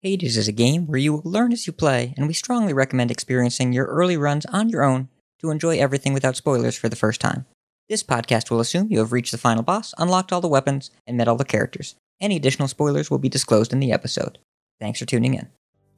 Hades is a game where you will learn as you play, and we strongly recommend experiencing your early runs on your own to enjoy everything without spoilers for the first time. This podcast will assume you have reached the final boss, unlocked all the weapons, and met all the characters. Any additional spoilers will be disclosed in the episode. Thanks for tuning in.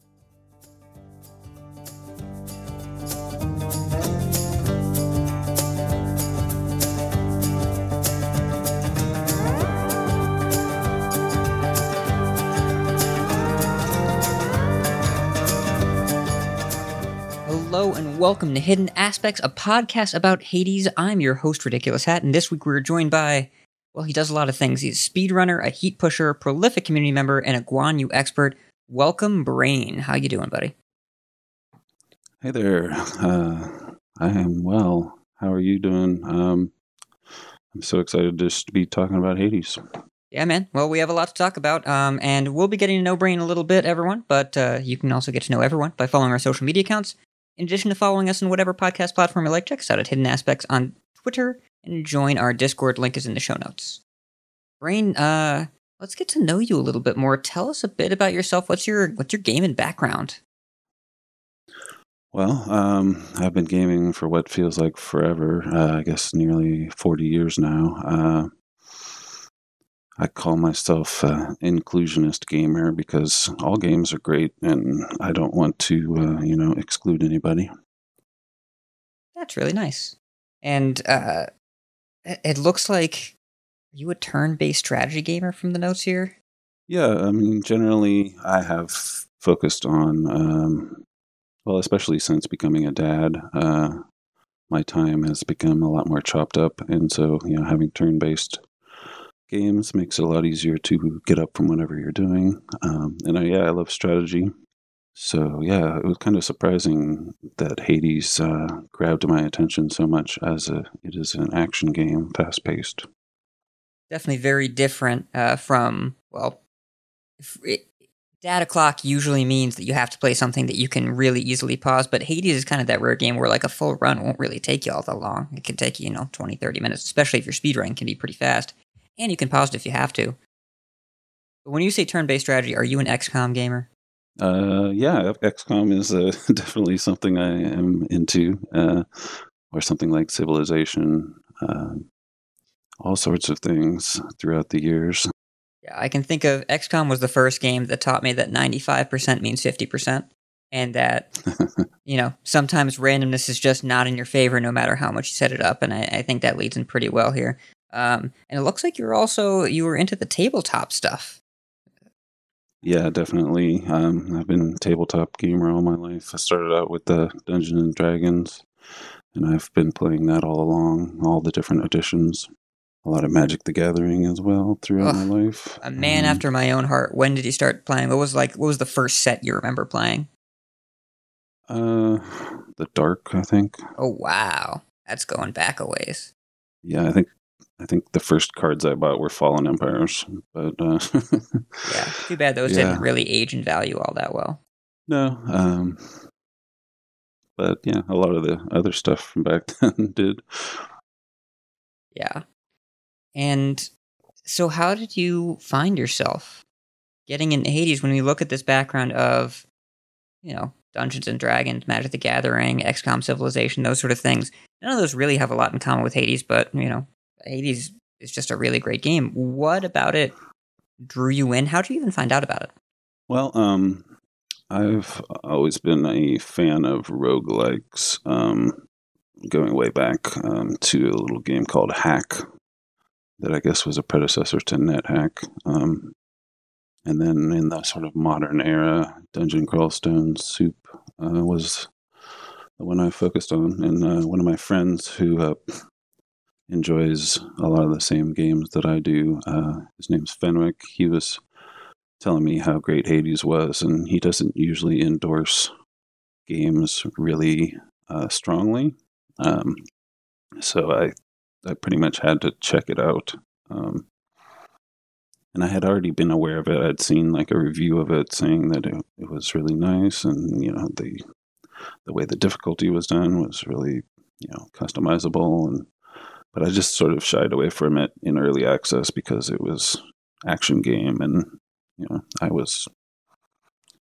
Hello and welcome to Hidden Aspects, a podcast about Hades. I'm your host, Ridiculous Hat, and this week we're joined by, well, he does a lot of things. He's a speedrunner, a heat pusher, a prolific community member, and a Guan Yu expert. Welcome, Brain. How you doing, buddy? Hey there. I am well. How are you doing? I'm so excited just to be talking about Hades. Yeah, man. Well, we have a lot to talk about, and we'll be getting to know Brain a little bit, everyone, but you can also get to know everyone by following our social media accounts. In addition to following us on whatever podcast platform you like, check us out at Hidden Aspects on Twitter and join our Discord. Link is in the show notes. Brain, let's get to know you a little bit more. Tell us a bit about yourself. What's your gaming background? Well, I've been gaming for what feels like forever. I guess nearly 40 years now. I call myself an inclusionist gamer because all games are great, and I don't want to, exclude anybody. That's really nice. And it looks like you a turn-based strategy gamer from the notes here? Yeah, I mean, generally I have focused on, especially since becoming a dad, my time has become a lot more chopped up, and so, having turn-based games makes it a lot easier to get up from whatever you're doing. I love strategy. So, it was kind of surprising that Hades grabbed my attention so much as it is an action game, fast-paced. Definitely very different from, data clock usually means that you have to play something that you can really easily pause, but Hades is kind of that rare game where like a full run won't really take you all that long. It can take you, 20, 30 minutes, especially if your speedrun can be pretty fast. And you can pause it if you have to. But when you say turn-based strategy, are you an XCOM gamer? XCOM is definitely something I am into, or something like Civilization, all sorts of things throughout the years. Yeah, I can think of XCOM was the first game that taught me that 95% means 50%, and that, sometimes randomness is just not in your favor no matter how much you set it up, and I think that leads in pretty well here. And it looks like you were into the tabletop stuff. Yeah, definitely. I've been a tabletop gamer all my life. I started out with the Dungeons and Dragons, and I've been playing that all along, all the different editions. A lot of Magic the Gathering as well throughout my life. A man after my own heart. When did you start playing? What was the first set you remember playing? The Dark, I think. Oh wow, that's going back a ways. Yeah, I think the first cards I bought were Fallen Empires, but yeah, too bad those didn't really age in value all that well. No, but yeah, a lot of the other stuff from back then did. Yeah, and so how did you find yourself getting into Hades when we look at this background of, Dungeons and Dragons, Magic the Gathering, XCOM Civilization, those sort of things? None of those really have a lot in common with Hades, but Hades is just a really great game. What about it drew you in? How did you even find out about it? Well, I've always been a fan of roguelikes, going way back to a little game called Hack that I guess was a predecessor to NetHack. And then in the sort of modern era, Dungeon Crawl Stone Soup was the one I focused on. And one of my friends who enjoys a lot of the same games that I do. His name's Fenwick. He was telling me how great Hades was, and he doesn't usually endorse games really strongly. So I pretty much had to check it out. And I had already been aware of it. I'd seen like a review of it saying that it was really nice, and the way the difficulty was done was really customizable, but I just sort of shied away from it in early access because it was action game, and I was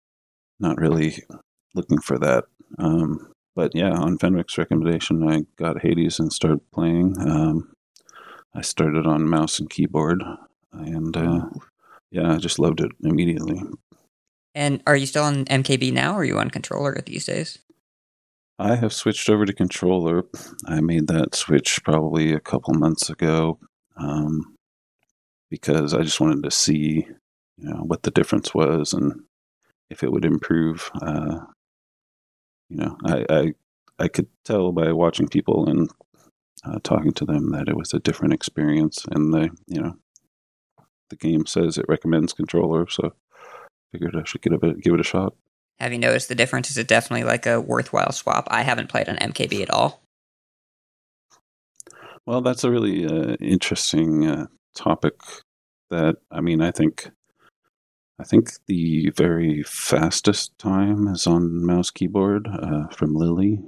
not really looking for that. But yeah, on Fenwick's recommendation, I got Hades and started playing. I started on mouse and keyboard, and yeah, I just loved it immediately. And are you still on MKB now, or are you on controller these days? I have switched over to controller. I made that switch probably a couple months ago because I just wanted to see, what the difference was and if it would improve. I could tell by watching people and talking to them that it was a different experience, and the game says it recommends controller, so figured I should give it a shot. Have you noticed the difference? Is it definitely like a worthwhile swap? I haven't played on MKB at all. Well, that's a really interesting topic. That I think the very fastest time is on mouse keyboard from Lily,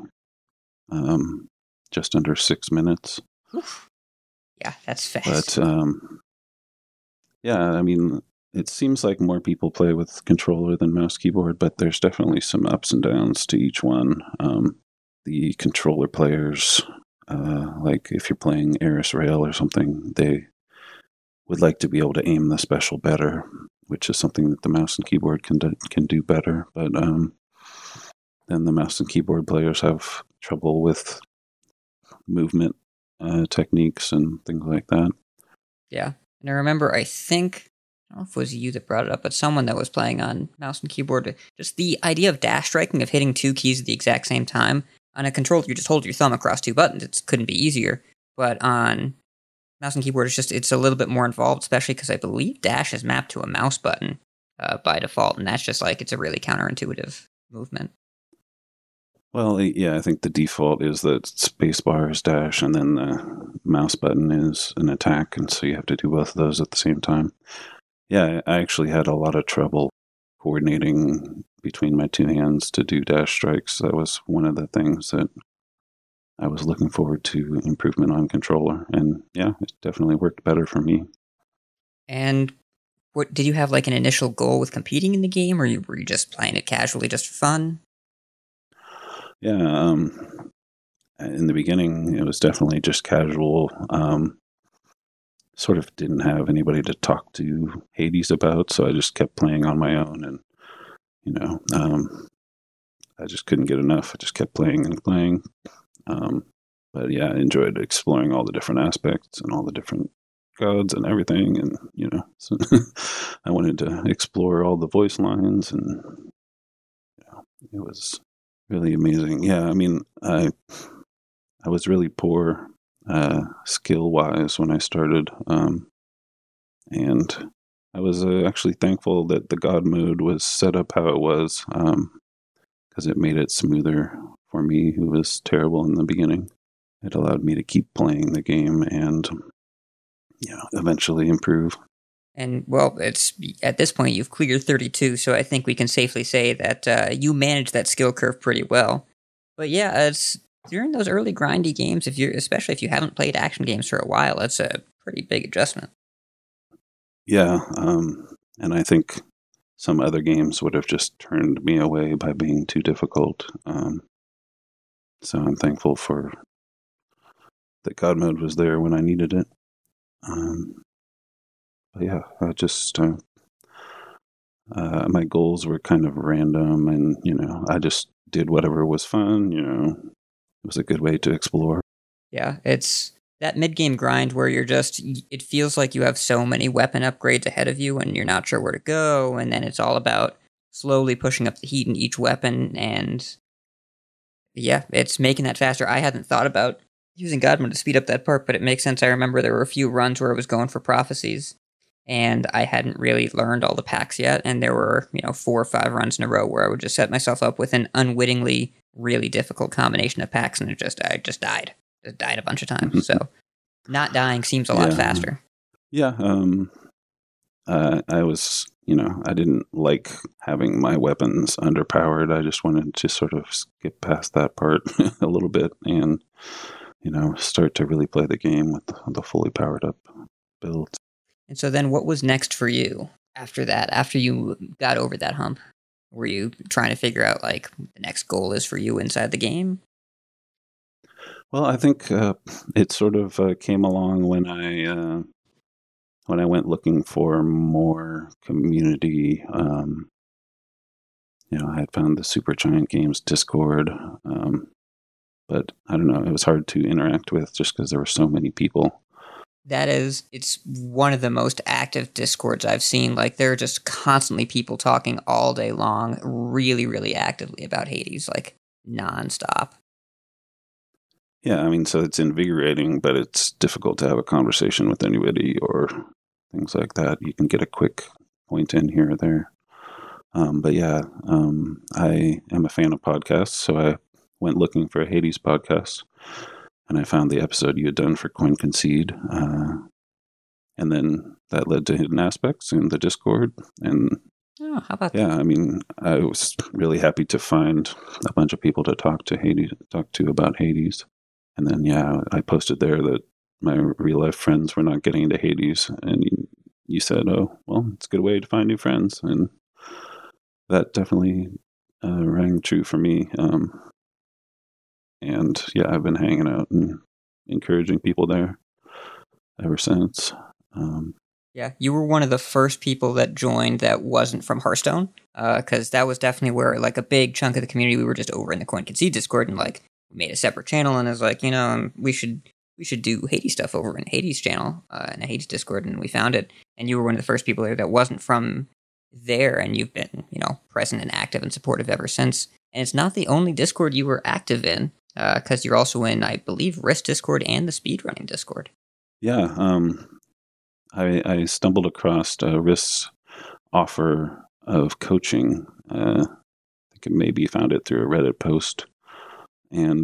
just under 6 minutes. Oof. Yeah, that's fast. But yeah, I mean, it seems like more people play with controller than mouse keyboard, but there's definitely some ups and downs to each one. The controller players, like if you're playing Eris Rail or something, they would like to be able to aim the special better, which is something that the mouse and keyboard can do better. But then the mouse and keyboard players have trouble with movement techniques and things like that. Yeah. And I remember, I don't know if it was you that brought it up, but someone that was playing on mouse and keyboard, just the idea of dash striking, of hitting two keys at the exact same time. On a controller, you just hold your thumb across two buttons. It couldn't be easier. But on mouse and keyboard, it's a little bit more involved, especially because I believe dash is mapped to a mouse button by default, and that's just it's a really counterintuitive movement. Well, yeah, I think the default is that spacebar is dash, and then the mouse button is an attack, and so you have to do both of those at the same time. Yeah, I actually had a lot of trouble coordinating between my two hands to do dash strikes. That was one of the things that I was looking forward to improvement on controller, and yeah, it definitely worked better for me. And what did you have an initial goal with competing in the game, or were you just playing it casually, just for fun? Yeah, in the beginning, it was definitely just casual. Sort of didn't have anybody to talk to Hades about, so I just kept playing on my own, and I just couldn't get enough. I just kept playing and playing. But yeah, I enjoyed exploring all the different aspects and all the different gods and everything, and so I wanted to explore all the voice lines, and it was really amazing. Yeah, I mean, I was really poor skill wise when I started, and I was actually thankful that the God mode was set up how it was, because it made it smoother for me, who was terrible in the beginning. It allowed me to keep playing the game and eventually improve. And well, it's at this point you've cleared 32, so I think we can safely say that you managed that skill curve pretty well. But yeah, it's during those early grindy games, especially if you haven't played action games for a while, that's a pretty big adjustment. Yeah, and I think some other games would have just turned me away by being too difficult. So I'm thankful for that God mode was there when I needed it. But yeah, I just my goals were kind of random, and I just did whatever was fun. It was a good way to explore. Yeah, it's that mid-game grind where it feels like you have so many weapon upgrades ahead of you and you're not sure where to go, and then it's all about slowly pushing up the heat in each weapon, and yeah, it's making that faster. I hadn't thought about using God mode to speed up that part, but it makes sense. I remember there were a few runs where I was going for prophecies, and I hadn't really learned all the packs yet, and there were 4 or 5 runs in a row where I would just set myself up with an unwittingly really difficult combination of packs, and I just died. Just died a bunch of times. So not dying seems a lot faster. Yeah, I was, I didn't like having my weapons underpowered. I just wanted to sort of skip past that part a little bit and, start to really play the game with the fully powered up builds. And so then what was next for you after that, after you got over that hump? Were you trying to figure out like what the next goal is for you inside the game? Well, I think it sort of came along when I went looking for more community. I had found the Supergiant Games Discord, but I don't know. It was hard to interact with just because there were so many people. It's one of the most active Discords I've seen. Like, there are just constantly people talking all day long, really, really actively about Hades, like, nonstop. Yeah, I mean, so it's invigorating, but it's difficult to have a conversation with anybody or things like that. You can get a quick point in here or there. But yeah, I am a fan of podcasts, so I went looking for a Hades podcast, and I found the episode you had done for Coin Concede, and then that led to Hidden Aspects in the Discord, and Oh, how about yeah, that? I mean, I was really happy to find a bunch of people to talk to about Hades, and then yeah, I posted there that my real life friends were not getting into Hades, and you said, "Oh, well, it's a good way to find new friends," and that definitely rang true for me. And yeah, I've been hanging out and encouraging people there ever since. Yeah, you were one of the first people that joined that wasn't from Hearthstone, because that was definitely where, like, a big chunk of the community, we were just over in the Coin Concede Discord, and, like, we made a separate channel, and it was like, we should do Hades stuff over in Hades channel, in a Hades Discord, and we found it, and you were one of the first people there that wasn't from there, and you've been, present and active and supportive ever since. And it's not the only Discord you were active in, because you're also in, I believe, Risk Discord and the Speedrunning Discord. Yeah, I stumbled across Risk's offer of coaching. I think I maybe found it through a Reddit post, and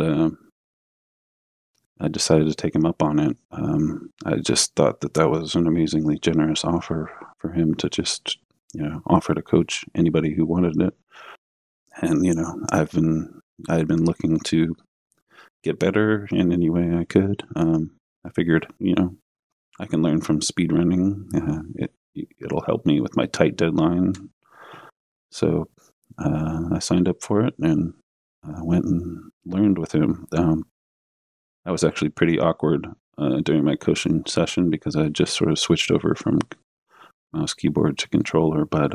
I decided to take him up on it. I just thought that was an amazingly generous offer for him to just offer to coach anybody who wanted it. And I had been looking to get better in any way I could. I figured I can learn from speedrunning. It'll help me with my tight deadline. So I signed up for it and went and learned with him. I was actually pretty awkward during my coaching session because I had just sort of switched over from mouse keyboard to controller. But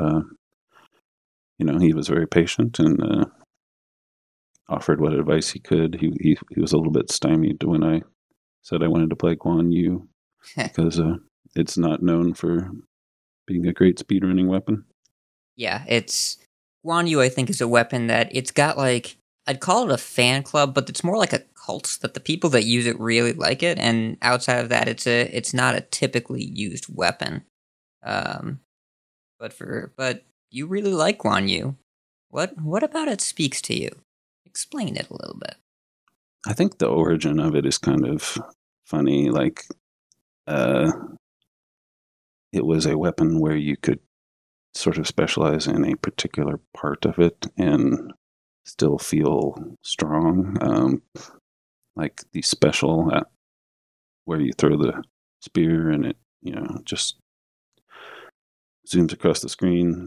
he was very patient and offered what advice he could. He was a little bit stymied when I said I wanted to play Guan Yu because it's not known for being a great speedrunning weapon. Yeah, Guan Yu, I think, is a weapon that it's got, like, I'd call it a fan club, but it's more like a cult, that the people that use it really like it, and outside of that, it's not a typically used weapon. But you really like Guan Yu. What about it speaks to you? Explain it a little bit. I think the origin of it is kind of funny. Like, it was a weapon where you could sort of specialize in a particular part of it and still feel strong. Like the special where you throw the spear and it, just zooms across the screen.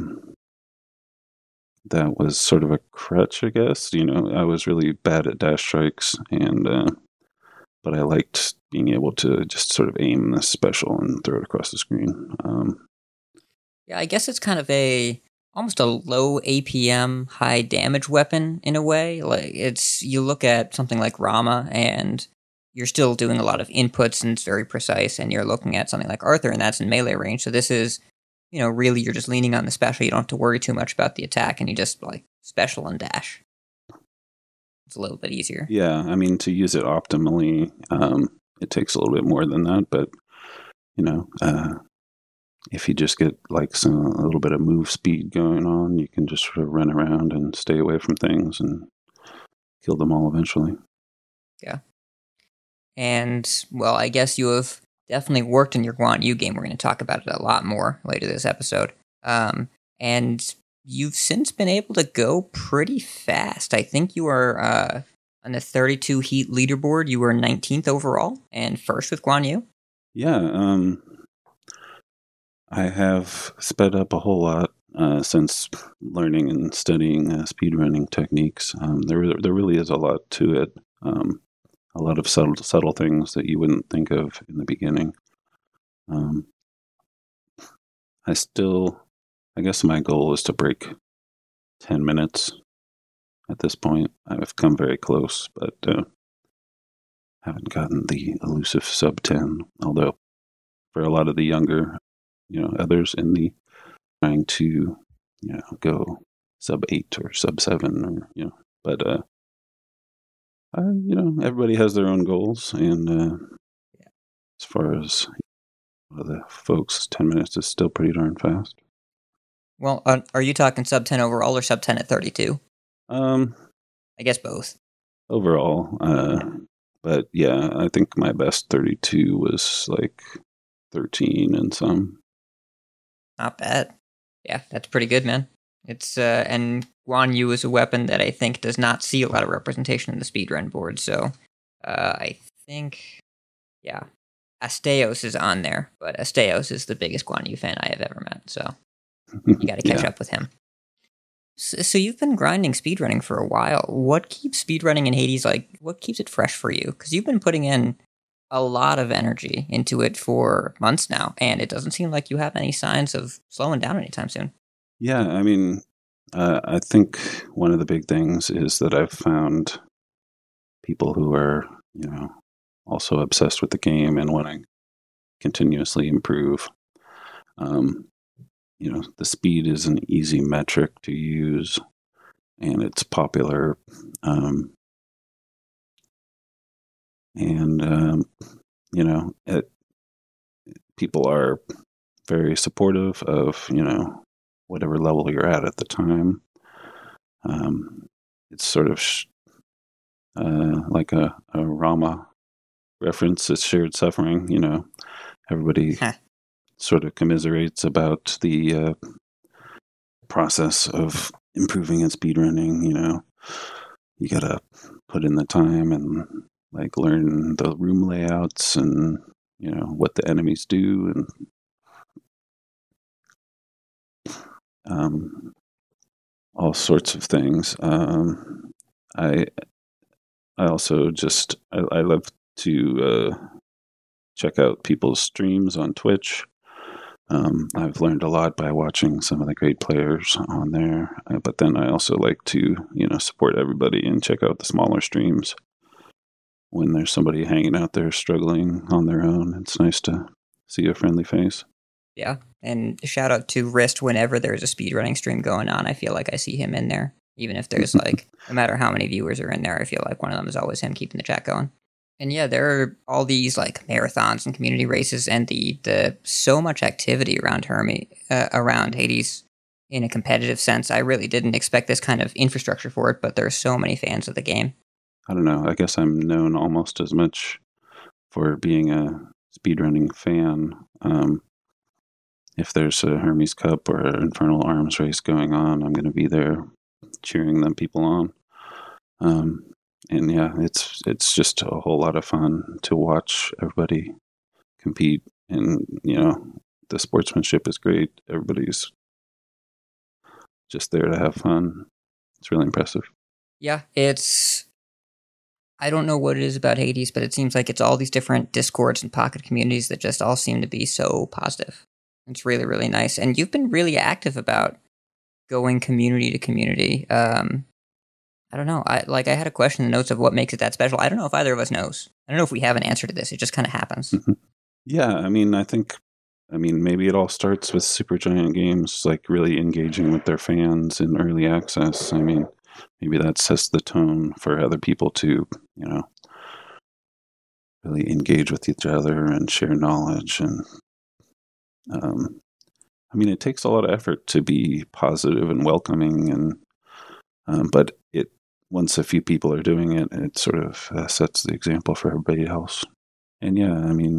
That was sort of a crutch, I guess. I was really bad at dash strikes, and but I liked being able to just sort of aim the special and throw it across the screen. Yeah, I guess it's kind of almost a low APM, high damage weapon in a way. Like, you look at something like Rama, and you're still doing a lot of inputs, and it's very precise, and you're looking at something like Arthur, and that's in melee range. So this is, really you're just leaning on the special. You don't have to worry too much about the attack, and you just, like, special and dash. It's a little bit easier. Yeah, I mean, to use it optimally, it takes a little bit more than that, but, if you just get, like, a little bit of move speed going on, you can just sort of run around and stay away from things and kill them all eventually. Yeah. And, well, I guess you have definitely worked in your Guan Yu game. We're going to talk about it a lot more later this episode. And you've since been able to go pretty fast. I think you are on the 32 heat leaderboard. You were 19th overall and first with Guan Yu. Yeah, I have sped up a whole lot since learning and studying speedrunning techniques, there really is a lot to it. A lot of subtle things that you wouldn't think of in the beginning. I guess my goal is to break 10 minutes at this point. I've come very close, but haven't gotten the elusive sub 10. Although for a lot of the younger, others in the trying to, go sub 8 or sub 7 or, but, everybody has their own goals. And as far as the folks, 10 minutes is still pretty darn fast. Well, are you talking sub 10 overall or sub 10 at 32? I guess both. Overall, but yeah, I think my best 32 was like 13 and some. Not bad. Yeah, that's pretty good, man. It's and Guan Yu is a weapon that I think does not see a lot of representation in the speedrun board. So I think, yeah, Asteos is on there, but Asteos is the biggest Guan Yu fan I have ever met. So you got to catch up with him. So you've been grinding speedrunning for a while. What keeps speedrunning in Hades what keeps it fresh for you? Because you've been putting in a lot of energy into it for months now, and it doesn't seem like you have any signs of slowing down anytime soon. Yeah, I mean, I think one of the big things is that I've found people who are, also obsessed with the game and want to continuously improve. The speed is an easy metric to use, and it's popular. People are very supportive of, whatever level you're at the time. It's sort of like a Rama reference. It's shared suffering. Everybody sort of commiserates about the process of improving in speedrunning. You gotta put in the time and learn the room layouts and what the enemies do and all sorts of things. I also I love to check out people's streams on Twitch. I've learned a lot by watching some of the great players on there, but then I also like to, support everybody and check out the smaller streams. When there's somebody hanging out there struggling on their own, it's nice to see a friendly face. Yeah, and shout out to Wrist whenever there's a speedrunning stream going on. I feel like I see him in there, even if there's no matter how many viewers are in there, I feel like one of them is always him keeping the chat going. And yeah, there are all these marathons and community races, and the so much activity around around Hades in a competitive sense. I really didn't expect this kind of infrastructure for it, but there are so many fans of the game. I don't know. I guess I'm known almost as much for being a speedrunning fan. If there's a Hermes Cup or an Infernal Arms race going on, I'm going to be there cheering them people on. And yeah, it's just a whole lot of fun to watch everybody compete. And, the sportsmanship is great. Everybody's just there to have fun. It's really impressive. Yeah, I don't know what it is about Hades, but it seems like it's all these different Discords and Pocket communities that just all seem to be so positive. It's really, really nice. And you've been really active about going community to community. I don't know. I had a question in the notes of what makes it that special. I don't know if either of us knows. I don't know if we have an answer to this. It just kind of happens. Yeah, I mean, maybe it all starts with Supergiant Games, really engaging with their fans in early access. I mean, maybe that sets the tone for other people to, really engage with each other and share knowledge. And, it takes a lot of effort to be positive and welcoming, and but once a few people are doing it, it sort of sets the example for everybody else. And yeah,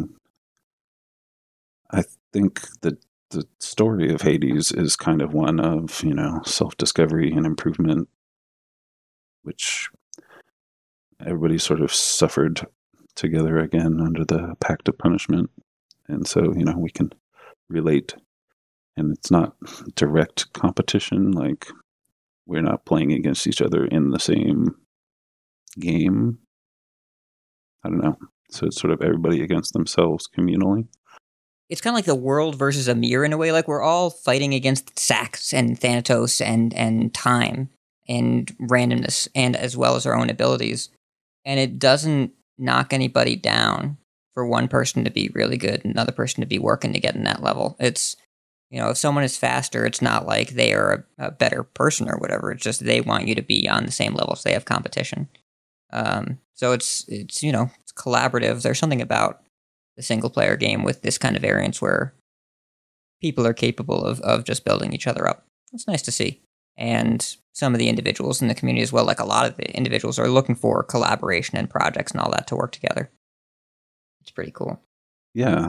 I think that the story of Hades is kind of one of, self-discovery and improvement, which everybody sort of suffered together again under the Pact of Punishment. And so, we can relate and it's not direct competition. Like, we're not playing against each other in the same game. I don't know. So it's sort of everybody against themselves communally. It's kind of like the world versus a mirror in a way. Like, we're all fighting against Sax and Thanatos and time and randomness, and as well as our own abilities. And it doesn't knock anybody down for one person to be really good and another person to be working to get in that level. It's, if someone is faster, it's not like they are a better person or whatever. It's just they want you to be on the same level, so they have competition. So it's collaborative. There's something about the single player game with this kind of variance where people are capable of just building each other up. It's nice to see. And some of the individuals in the community as well, like a lot of the individuals are looking for collaboration and projects and all that to work together. It's pretty cool. Yeah.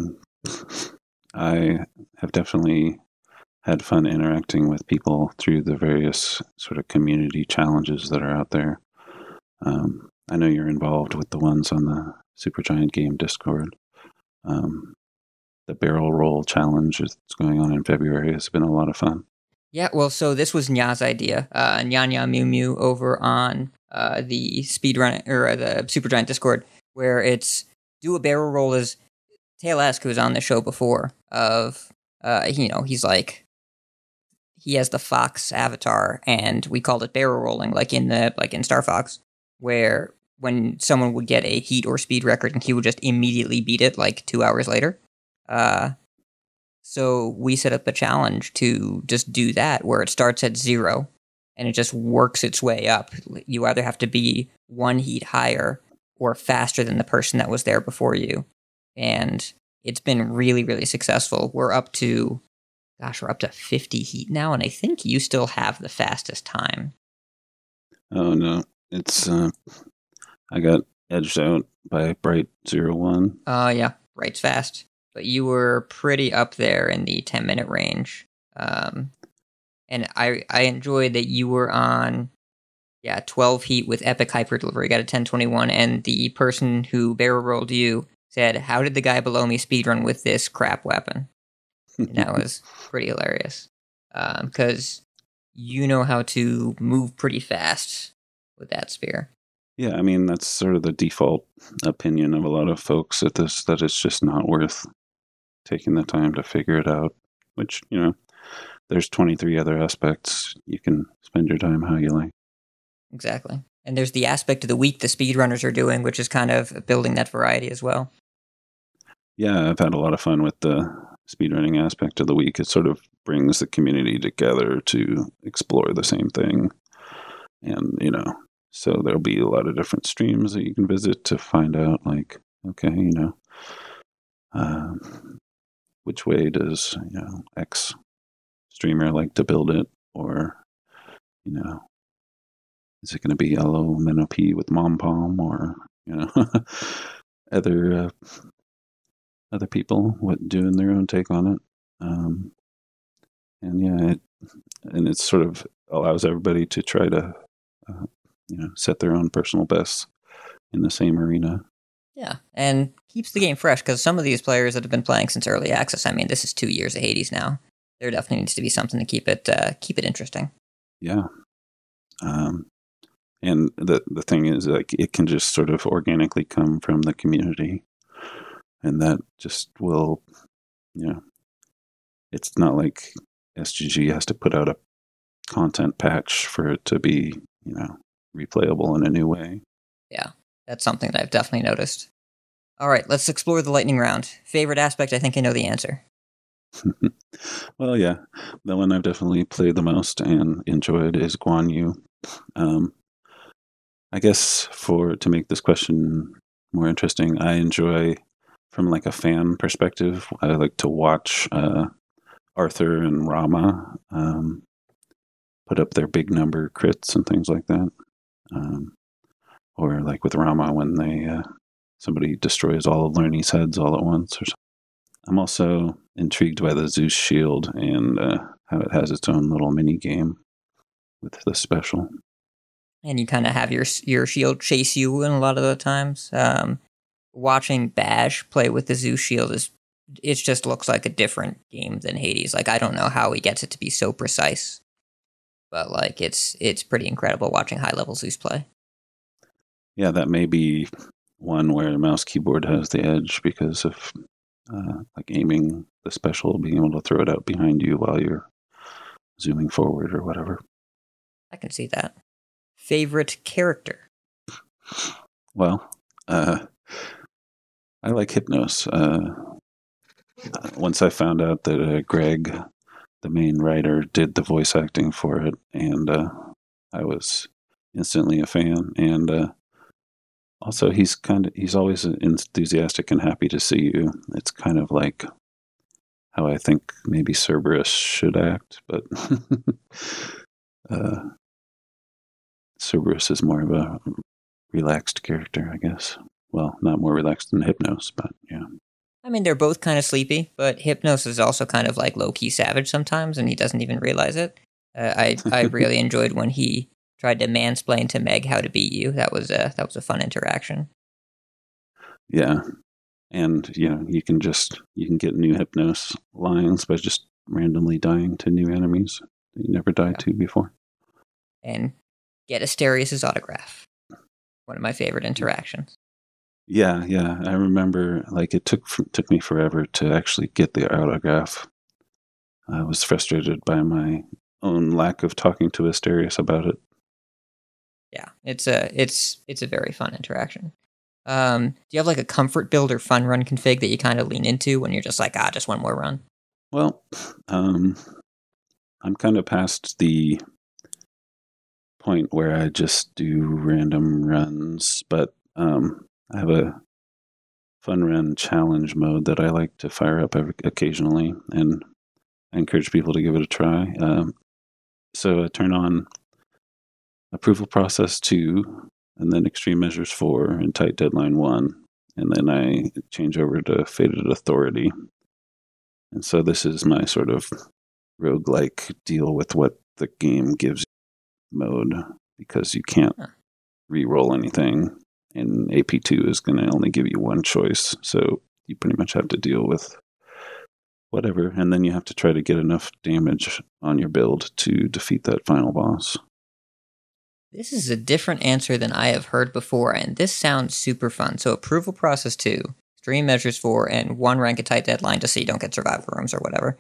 I have definitely had fun interacting with people through the various sort of community challenges that are out there. I know you're involved with the ones on the Supergiant Game Discord. The barrel roll challenge that's going on in February has been a lot of fun. Yeah, well, so this was Nya's idea. Nya Mew Mew over on the speedrun or the Supergiant Discord, where it's do a barrel roll as Taylesque, who was on the show before. He's like, he has the Fox avatar, and we called it barrel rolling, like in Star Fox, where when someone would get a heat or speed record, and he would just immediately beat it like 2 hours later. So we set up a challenge to just do that, where it starts at 0 and it just works its way up. You either have to be 1 heat higher or faster than the person that was there before you. And it's been really, really successful. We're up to 50 heat now, and I think you still have the fastest time. Oh, no. It's, I got edged out by Bright 01. Yeah, Bright's fast. But you were pretty up there in the 10-minute range. And I enjoyed that you were on 12 heat with Epic Hyper Delivery. Got a 10:21, and the person who barrel rolled you said, "How did the guy below me speedrun with this crap weapon?" And that was pretty hilarious. Because you know how to move pretty fast with that spear. Yeah, I mean, that's sort of the default opinion of a lot of folks at this, that it's just not worth taking the time to figure it out, which, there's 23 other aspects. You can spend your time how you like. Exactly. And there's the aspect of the week the speedrunners are doing, which is kind of building that variety as well. Yeah, I've had a lot of fun with the speedrunning aspect of the week. It sort of brings the community together to explore the same thing. And, so there'll be a lot of different streams that you can visit to find out, like, okay, which way does, X streamer like to build it? Or, is it going to be yellow minnow P with mom pom, or, other people doing their own take on it. And it sort of allows everybody to try to, set their own personal bests in the same arena. Yeah, and keeps the game fresh, because some of these players that have been playing since early access, I mean, this is 2 years of Hades now. There definitely needs to be something to keep it interesting. Yeah. And the thing is, like, it can just sort of organically come from the community, and that just will, it's not like SGG has to put out a content patch for it to be, replayable in a new way. Yeah, that's something that I've definitely noticed. All right, let's explore the lightning round. Favorite aspect? I think I know the answer. Well, yeah, the one I've definitely played the most and enjoyed is Guan Yu. I guess to make this question more interesting, I enjoy, from like a fan perspective, I like to watch Arthur and Rama put up their big number crits and things like that. Or like with Rama when somebody destroys all of Lernie's heads all at once or something. I'm also intrigued by the Zeus shield and how it has its own little mini game with the special. And you kind of have your shield chase you in a lot of the times. Watching Bash play with the Zeus shield is it just looks like a different game than Hades. Like I don't know how he gets it to be so precise, but like it's pretty incredible watching high level Zeus play. Yeah, that may be one where the mouse keyboard has the edge because of like aiming the special, being able to throw it out behind you while you're zooming forward or whatever. I can see that. Favorite character? Well, I like Hypnos. Once I found out that Greg, the main writer, did the voice acting for it, and I was instantly a fan. And also, he's always enthusiastic and happy to see you. It's kind of like how I think maybe Cerberus should act, but Cerberus is more of a relaxed character, I guess. Well, not more relaxed than Hypnos, but yeah. I mean, they're both kind of sleepy, but Hypnos is also kind of like low-key savage sometimes, and he doesn't even realize it. I really enjoyed when he tried to mansplain to Meg how to beat you. That was a fun interaction. Yeah, and you can get new Hypnos lines by just randomly dying to new enemies that you never died to before, and get Asterius' autograph. One of my favorite interactions. Yeah, I remember. Like it took me forever to actually get the autograph. I was frustrated by my own lack of talking to Asterius about it. Yeah, it's a very fun interaction. Do you have like a comfort build or fun run config that you kind of lean into when you're just like, just one more run? Well, I'm kind of past the point where I just do random runs, but I have a fun run challenge mode that I like to fire up occasionally, and I encourage people to give it a try. So I turn on Approval Process 2, and then Extreme Measures 4, and Tight Deadline 1, and then I change over to Fated Authority. And so this is my sort of roguelike deal with what the game gives mode, because you can't re-roll anything, and AP2 is going to only give you one choice, so you pretty much have to deal with whatever, and then you have to try to get enough damage on your build to defeat that final boss. This is a different answer than I have heard before, and this sounds super fun. So Approval Process 2, Extreme Measures 4, and 1 Rank a Tight Deadline just so you don't get survival rooms or whatever.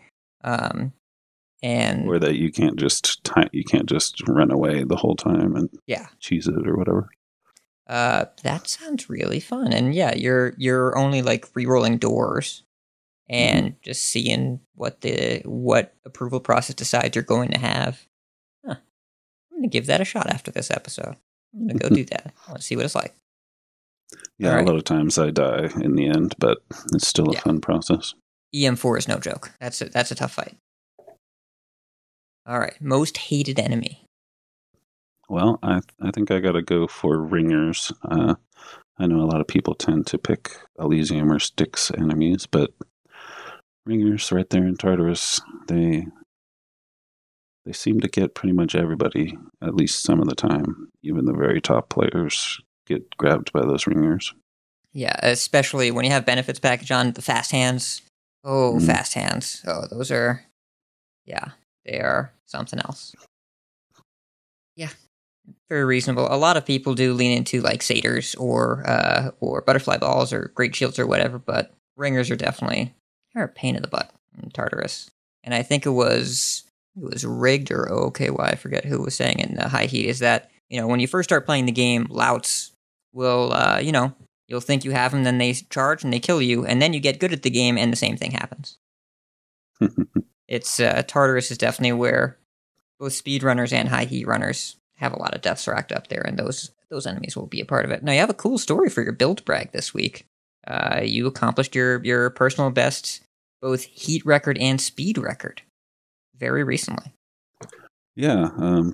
And or that you can't just run away the whole time and cheese it or whatever. That sounds really fun. And yeah, you're only like re-rolling doors and just seeing what approval process decides you're going to have. I'm going to give that a shot after this episode. I'm going to go do that. I want to see what it's like. Yeah, right. A lot of times I die in the end, but it's still a fun process. EM4 is no joke. That's a tough fight. All right, most hated enemy. Well, I think I got to go for ringers. I know a lot of people tend to pick Elysium or Styx enemies, but ringers right there in Tartarus, they seem to get pretty much everybody, at least some of the time. Even the very top players get grabbed by those ringers. Yeah, especially when you have benefits package on, the fast hands. Fast hands. Oh, those are, they are something else. Yeah, very reasonable. A lot of people do lean into like satyrs or butterfly balls or great shields or whatever, but ringers are definitely a pain in the butt in Tartarus. And I think it was rigged or OKY, I forget who was saying in High Heat, is that, when you first start playing the game, louts will, you'll think you have them, then they charge and they kill you, and then you get good at the game and the same thing happens. It's, Tartarus is definitely where both speedrunners and high heat runners have a lot of deaths racked up there, and those enemies will be a part of it. Now, you have a cool story for your build brag this week. You accomplished your personal best, both heat record and speed record, very recently. Yeah.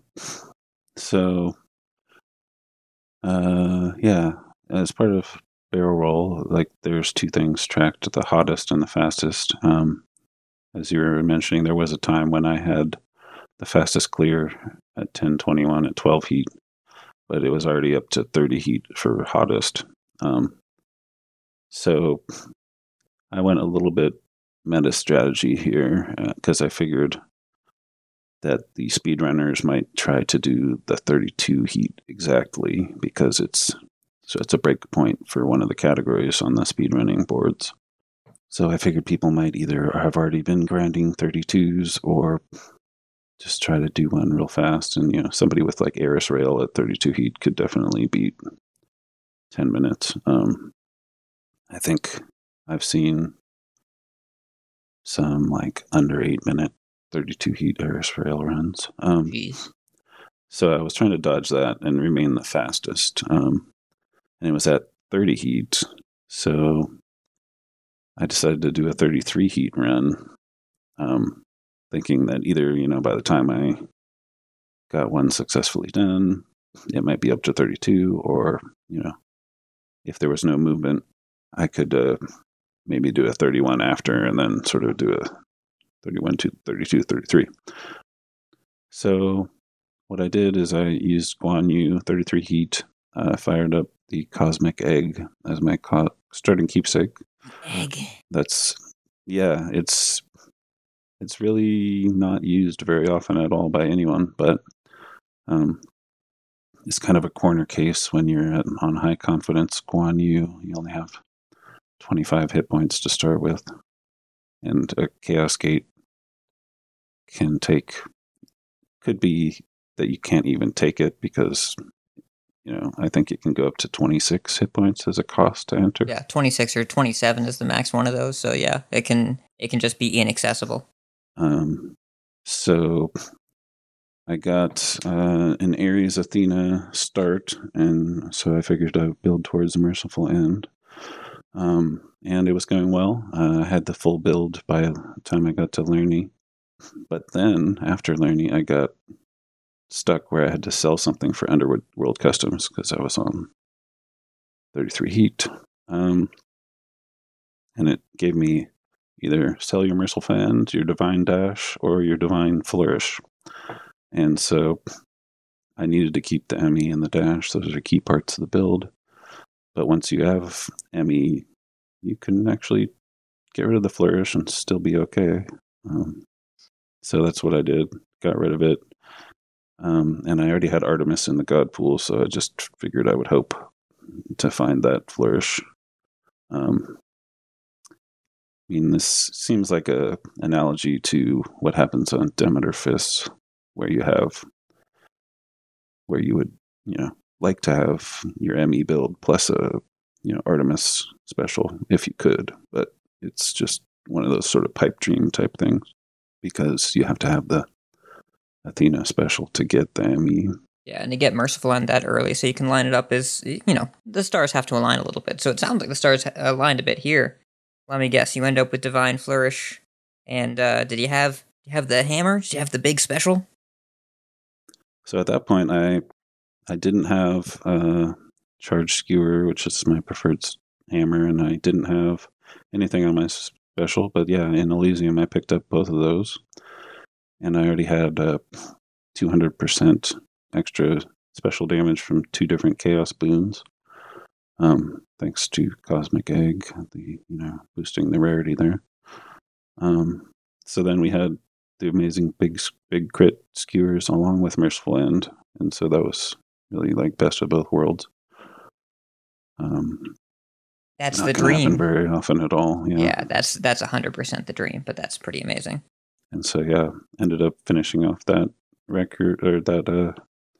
As part of barrel roll, like there's two things tracked: the hottest and the fastest. As you were mentioning, there was a time when I had the fastest clear at 10:21 at 12 heat, but it was already up to 30 heat for hottest. So I went a little bit meta strategy here because I figured that the speedrunners might try to do the 32 heat exactly because it's a break point for one of the categories on the speedrunning boards. So I figured people might either have already been grinding 32s or just try to do one real fast. And, somebody with like Eris Rail at 32 heat could definitely beat 10 minutes. I think I've seen some like under 8-minute 32 heat Eris Rail runs. Jeez. So I was trying to dodge that and remain the fastest. And it was at 30 heat. So I decided to do a 33 heat run, thinking that either, by the time I got one successfully done, it might be up to 32, or, if there was no movement, I could maybe do a 31 after and then sort of do a 31 to 32, 33. So what I did is I used Guan Yu 33 heat, fired up the Cosmic Egg as my starting keepsake. Egg. It's really not used very often at all by anyone, but it's kind of a corner case when you're on high confidence Guan Yu. You only have 25 hit points to start with, and a Chaos Gate could be that you can't even take it because I think it can go up to 26 hit points as a cost to enter. Yeah, 26 or 27 is the max one of those. So yeah, it can just be inaccessible. So I got an Ares Athena start, and so I figured I'd build towards the Merciful End. And it was going well. I had the full build by the time I got to Lerny. But then, after Lerny, I got stuck where I had to sell something for Underworld Customs because I was on 33 heat. And it gave me either sell your Merciful End, your Divine Dash, or your Divine Flourish. And so I needed to keep the ME and the Dash. Those are key parts of the build. But once you have ME, you can actually get rid of the Flourish and still be okay. So that's what I did. Got rid of it. And I already had Artemis in the God Pool, so I just figured I would hope to find that Flourish. This seems like a analogy to what happens on Demeter Fists, where you would, like to have your ME build plus a, Artemis special if you could, but it's just one of those sort of pipe dream type things because you have to have the Athena special to get the ME. Yeah, and to get Merciful End that early so you can line it up is, the stars have to align a little bit. So it sounds like the stars aligned a bit here. Let me guess, you end up with Divine Flourish. And did you have the hammer? Did you have the big special? So at that point, I didn't have Charge Skewer, which is my preferred hammer, and I didn't have anything on my special. But yeah, in Elysium, I picked up both of those. And I already had 200% extra special damage from 2 different Chaos Boons. Thanks to Cosmic Egg, boosting the rarity there. So then we had the amazing big crit skewers along with Merciful End, and so that was really like best of both worlds. That's not the gonna dream. happen very often at all. Yeah, that's 100% the dream, but that's pretty amazing. And so yeah, ended up finishing off that record or that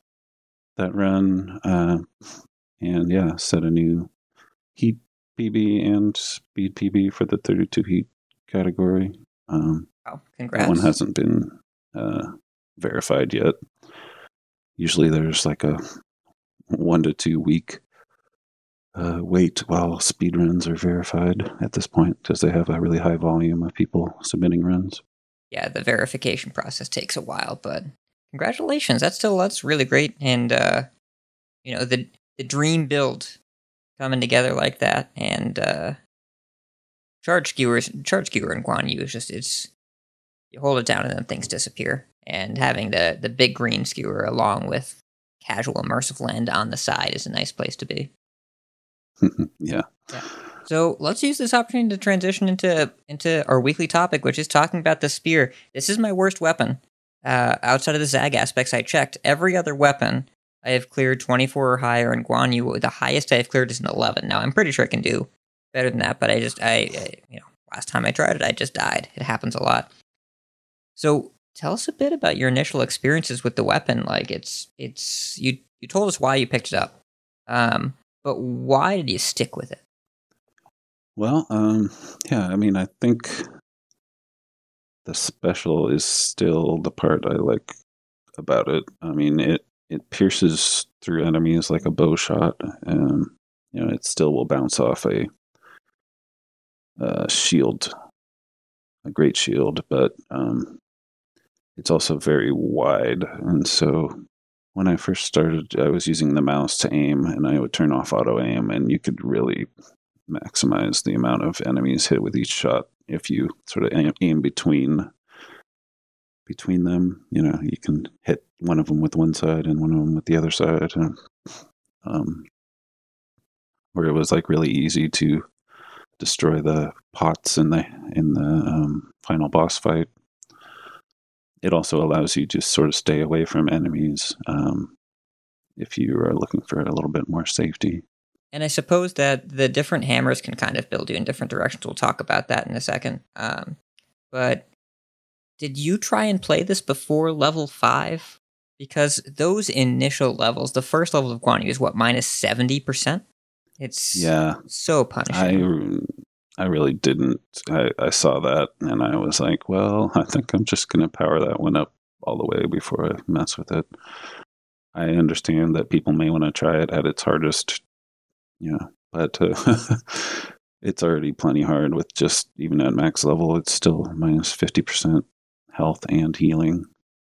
run, and yeah, set a new heat PB and speed PB for the 32 heat category. Oh, congrats! That one hasn't been verified yet. Usually, there's like a 1 to 2 week wait while speed runs are verified at this point because they have a really high volume of people submitting runs. Yeah, the verification process takes a while, but congratulations. That's really great. And, the dream build coming together like that. And Charge Skewer and Guan Yu is just, you hold it down and then things disappear. And having the big green skewer along with casual Merciful End on the side is a nice place to be. Yeah. So let's use this opportunity to transition into our weekly topic, which is talking about the spear. This is my worst weapon. Outside of the Zag aspects, I checked every other weapon. I have cleared 24 or higher, and Guan Yu, the highest I have cleared is an 11. Now I'm pretty sure I can do better than that, but last time I tried it, I just died. It happens a lot. So tell us a bit about your initial experiences with the weapon. Like you told us why you picked it up, but why did you stick with it? Well, yeah, I mean, I think the special is still the part I like about it. I mean, it pierces through enemies like a bow shot, and it still will bounce off a shield, a great shield, but it's also very wide. And so when I first started, I was using the mouse to aim, and I would turn off auto aim, and you could really maximize the amount of enemies hit with each shot if you sort of aim between them. You can hit one of them with one side and one of them with the other side, and where it was like really easy to destroy the pots in the final boss fight. It also allows you to sort of stay away from enemies if you are looking for a little bit more safety. And I suppose that the different hammers can kind of build you in different directions. We'll talk about that in a second. But did you try and play this before level 5? Because those initial levels, the first level of Guan Yu is minus 70%? It's so punishing. I really didn't. I saw that, and I was like, well, I think I'm just going to power that one up all the way before I mess with it. I understand that people may want to try it at its hardest, but it's already plenty hard with just, even at max level, it's still minus 50% health and healing.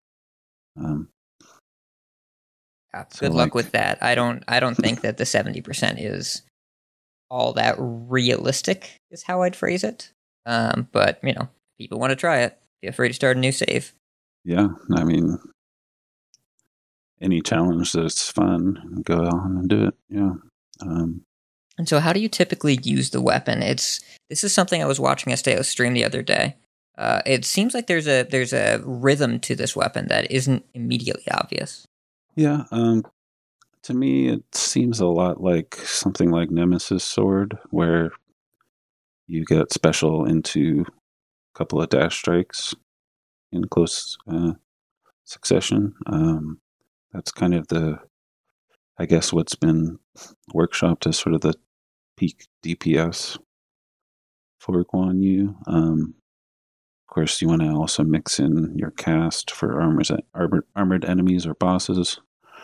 Good luck with that. I don't think that the 70% is all that realistic, is how I'd phrase it. But people want to try it. Feel free to start a new save. Yeah, I mean, any challenge that's fun, go on and do it. Yeah. And so, how do you typically use the weapon? This is something I was watching Esteo stream the other day. It seems like there's a rhythm to this weapon that isn't immediately obvious. Yeah. To me, it seems a lot like something like Nemesis Sword, where you get special into a couple of dash strikes in close succession. That's kind of I guess, what's been workshopped as sort of the peak DPS for Guan Yu. Of course, you want to also mix in your cast for armored enemies or bosses.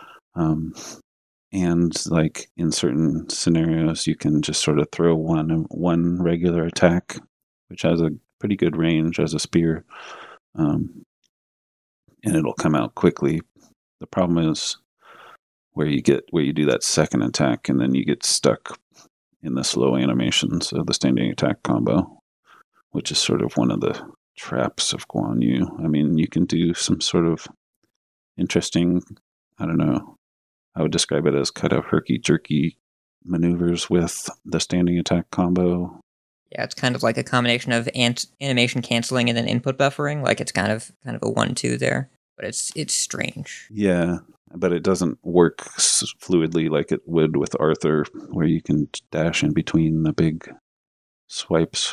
And like in certain scenarios, you can just sort of throw one regular attack, which has a pretty good range as a spear, and it'll come out quickly. The problem is where you do that second attack, and then you get stuck in the slow animations of the standing attack combo, which is sort of one of the traps of Guan Yu. I mean, you can do some sort of interesting, I don't know, I would describe it as kind of herky-jerky maneuvers with the standing attack combo. Yeah, it's kind of like a combination of animation canceling and then input buffering. Like it's kind of a 1-2 there, but it's strange. Yeah, but it doesn't work fluidly like it would with Arthur, where you can dash in between the big swipes.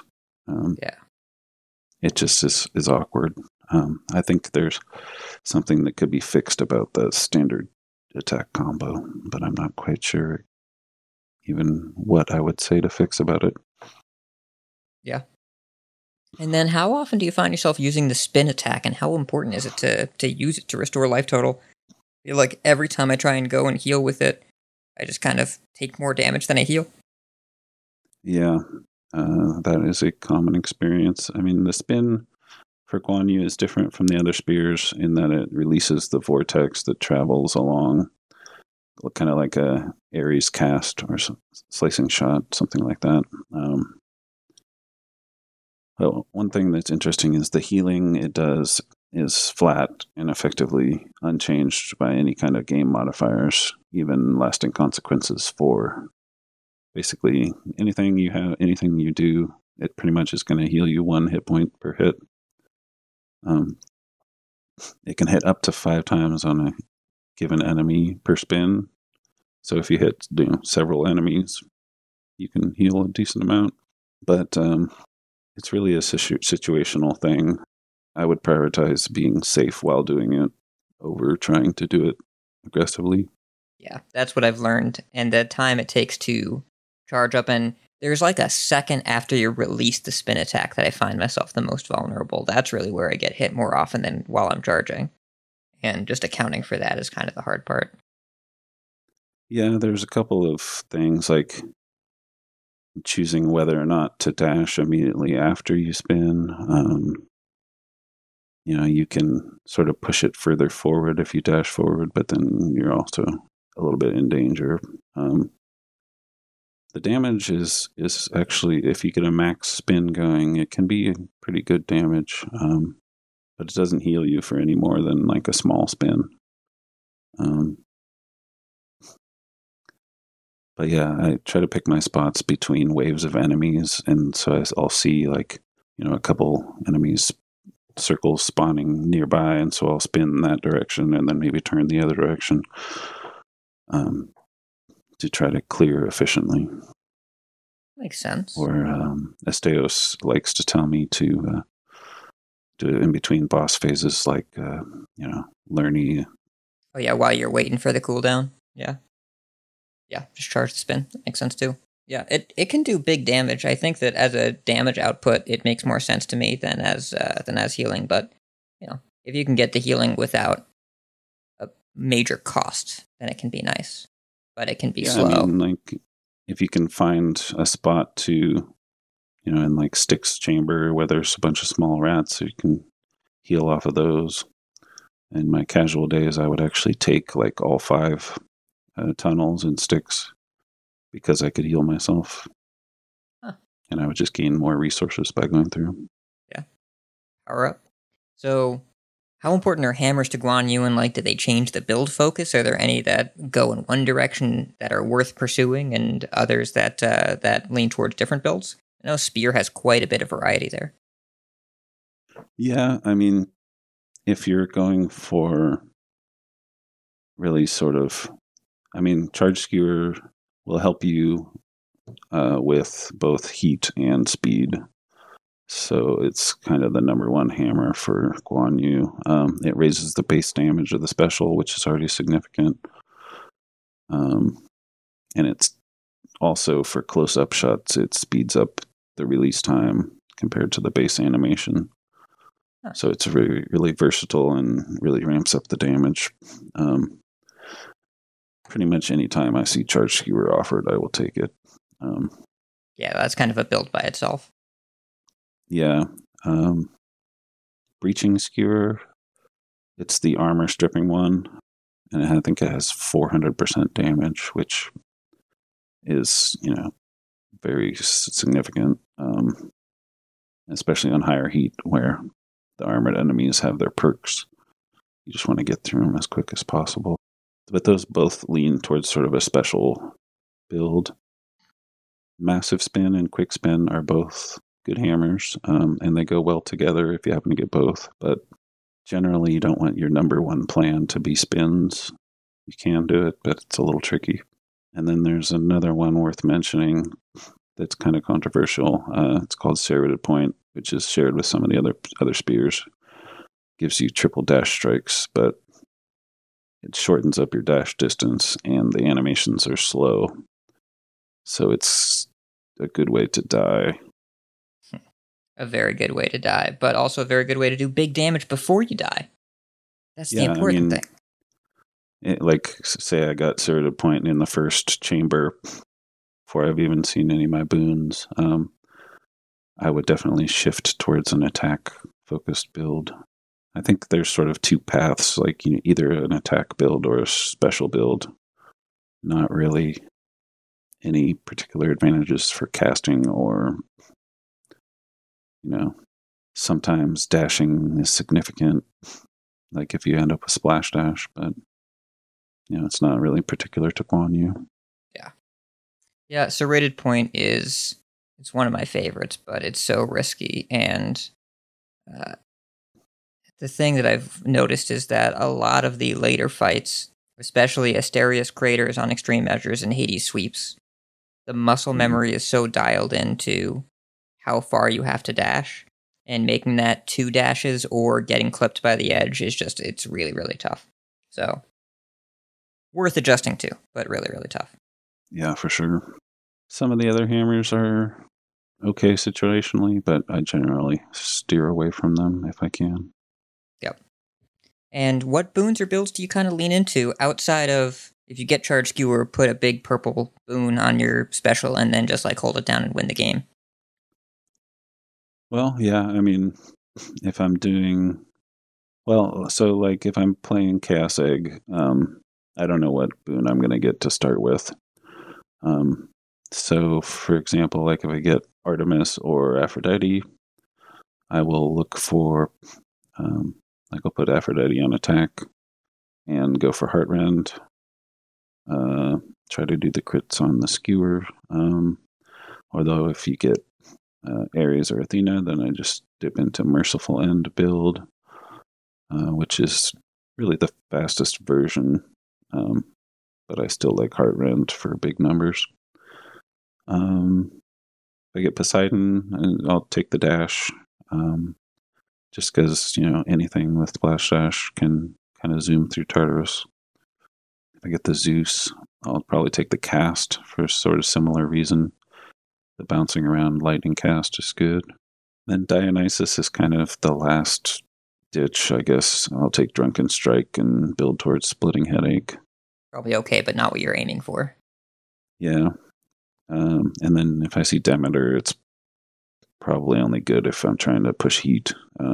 It just is awkward. I think there's something that could be fixed about the standard attack combo, but I'm not quite sure even what I would say to fix about it. Yeah. And then how often do you find yourself using the spin attack, and how important is it to use it to restore life total? I feel like every time I try and go and heal with it, I just kind of take more damage than I heal. Yeah, that is a common experience. I mean, the spin for Guan Yu is different from the other spears in that it releases the vortex that travels along, kind of like a Ares cast or slicing shot, something like that. Well, one thing that's interesting is the healing it does is flat and effectively unchanged by any kind of game modifiers, even lasting consequences for basically anything you do, it pretty much is going to heal you 1 hit point per hit. It can hit up to 5 times on a given enemy per spin. So if you hit several enemies, you can heal a decent amount. But it's really a situational thing. I would prioritize being safe while doing it over trying to do it aggressively. Yeah, that's what I've learned. And the time it takes to charge up, and there's like a second after you release the spin attack that I find myself the most vulnerable. That's really where I get hit more often than while I'm charging. And just accounting for that is kind of the hard part. Yeah, there's a couple of things like choosing whether or not to dash immediately after you spin. You can sort of push it further forward if you dash forward, but then you're also a little bit in danger. The damage is actually, if you get a max spin going, it can be pretty good damage, but it doesn't heal you for any more than like a small spin. But yeah, I try to pick my spots between waves of enemies, and so I'll see like a couple enemies circles spawning nearby, and so I'll spin in that direction and then maybe turn the other direction to try to clear efficiently. Makes sense. Or Esteos likes to tell me to do it in between boss phases, like Lerny. Oh yeah, while you're waiting for the cooldown. Yeah, just charge the spin. That makes sense too. Yeah, it can do big damage. I think that as a damage output, it makes more sense to me than as healing. But if you can get the healing without a major cost, then it can be nice. But it can be slow. I mean, like if you can find a spot to, in like Styx chamber where there's a bunch of small rats, so you can heal off of those. In my casual days, I would actually take like all 5 tunnels in Styx, because I could heal myself. Huh. And I would just gain more resources by going through. Yeah. Power up. So, how important are hammers to Guan Yu, and like, do they change the build focus? Are there any that go in one direction that are worth pursuing, and others that lean towards different builds? I know Spear has quite a bit of variety there. Yeah, I mean, if you're going for really sort of, Charge Skewer will help you with both heat and speed. So it's kind of the number one hammer for Guan Yu. It raises the base damage of the special, which is already significant. And it's also, for close-up shots, it speeds up the release time compared to the base animation. Huh. So it's really, really versatile and really ramps up the damage. Pretty much any time I see Charge Skewer offered, I will take it. Yeah, that's kind of a build by itself. Yeah. Breaching Skewer, it's the armor stripping one, and I think it has 400% damage, which is, very significant, especially on higher heat where the armored enemies have their perks. You just want to get through them as quick as possible. But those both lean towards sort of a special build. Massive Spin and Quick Spin are both good hammers, and they go well together if you happen to get both. But generally, you don't want your number one plan to be spins. You can do it, but it's a little tricky. And then there's another one worth mentioning that's kind of controversial. It's called Serrated Point, which is shared with some of the other spears. Gives you triple dash strikes, but it shortens up your dash distance, and the animations are slow. So it's a good way to die. A very good way to die, but also a very good way to do big damage before you die. That's the important thing. Like, say I got Serrated Point in the first chamber before I've even seen any of my boons. I would definitely shift towards an attack-focused build. I think there's sort of 2 paths, like either an attack build or a special build. Not really any particular advantages for casting, or sometimes dashing is significant, like if you end up with splash dash, but it's not really particular to Guan Yu. Yeah. Yeah, Serrated Point it's one of my favorites, but it's so risky. And uh, the thing that I've noticed is that a lot of the later fights, especially Asterios Craters on extreme measures and Hades sweeps, the muscle memory is so dialed into how far you have to dash, and making that 2 dashes or getting clipped by the edge it's really, really tough. So, worth adjusting to, but really, really tough. Yeah, for sure. Some of the other hammers are okay situationally, but I generally steer away from them if I can. Yep. And what boons or builds do you kind of lean into outside of, if you get Charge Skewer, put a big purple boon on your special and then just like hold it down and win the game? Well, yeah, I mean, if I'm doing well, so like if I'm playing Chaos Egg, I don't know what boon I'm going to get to start with. So, for example, like if I get Artemis or Aphrodite, I will look for, like I'll put Aphrodite on attack and go for Heartrend. Try to do the crits on the Skewer. Although if you get Ares or Athena, then I just dip into Merciful End build, which is really the fastest version, but I still like Heartrend for big numbers. If I get Poseidon, I'll take the dash, just because, anything with Splash Dash can kind of zoom through Tartarus. If I get the Zeus, I'll probably take the cast for sort of similar reason. The bouncing around lightning cast is good. Then Dionysus is kind of the last ditch, I guess. I'll take Drunken Strike and build towards Splitting Headache. Probably okay, but not what you're aiming for. Yeah. And then if I see Demeter, it's probably only good if I'm trying to push heat.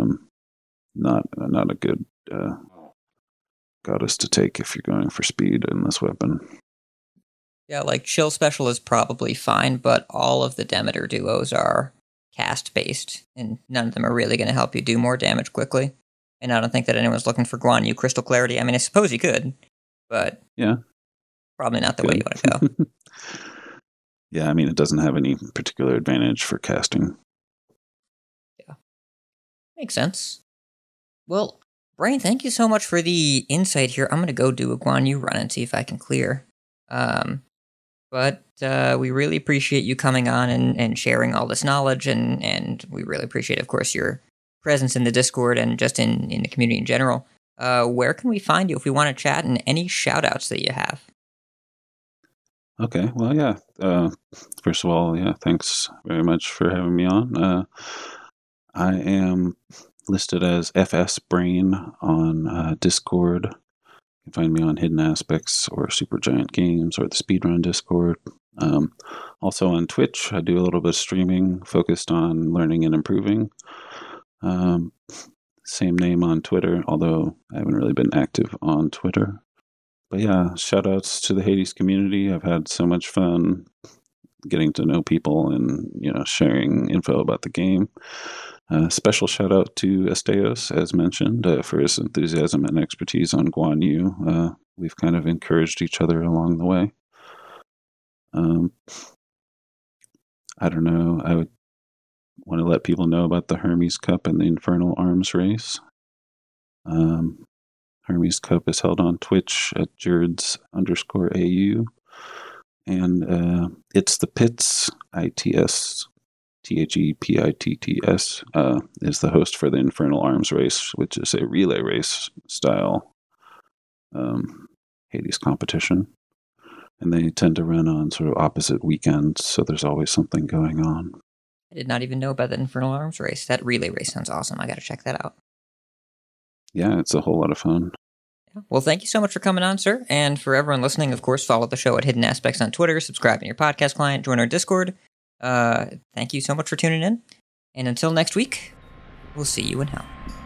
Not a good goddess to take if you're going for speed in this weapon. Yeah, like Chill Special is probably fine, but all of the Demeter duos are cast-based, and none of them are really going to help you do more damage quickly. And I don't think that anyone's looking for Guan Yu Crystal Clarity. I mean, I suppose you could, but yeah, probably not the way you want to go. Yeah, I mean, it doesn't have any particular advantage for casting. Yeah. Makes sense. Well, Brain, thank you so much for the insight here. I'm going to go do a Guan Yu run and see if I can clear. But we really appreciate you coming on and sharing all this knowledge, and we really appreciate, of course, your presence in the Discord and just in the community in general. Where can we find you if we want to chat, and any shout-outs that you have? Okay, well, yeah. First of all, yeah, thanks very much for having me on. I am listed as FS Brain on Discord. You can find me on Hidden Aspects or Supergiant Games or the Speedrun Discord. Also on Twitch, I do a little bit of streaming focused on learning and improving. Same name on Twitter, although I haven't really been active on Twitter. But yeah, shout outs to the Hades community. I've had so much fun getting to know people and, sharing info about the game. Special shout out to Asterios, as mentioned, for his enthusiasm and expertise on Guan Yu. We've kind of encouraged each other along the way. I don't know. I would want to let people know about the Hermes Cup and the Infernal Arms race. Hermes Cup is held on Twitch at Jerds_AU. And It's the Pits, ITS, THEPITTS, is the host for the Infernal Arms race, which is a relay race style Hades competition. And they tend to run on sort of opposite weekends, so there's always something going on. I did not even know about the Infernal Arms race. That relay race sounds awesome. I got to check that out. Yeah, it's a whole lot of fun. Well, thank you so much for coming on, sir. And for everyone listening, of course, follow the show at Hidden Aspects on Twitter, subscribe in your podcast client, join our Discord. Thank you so much for tuning in. And until next week, we'll see you in hell.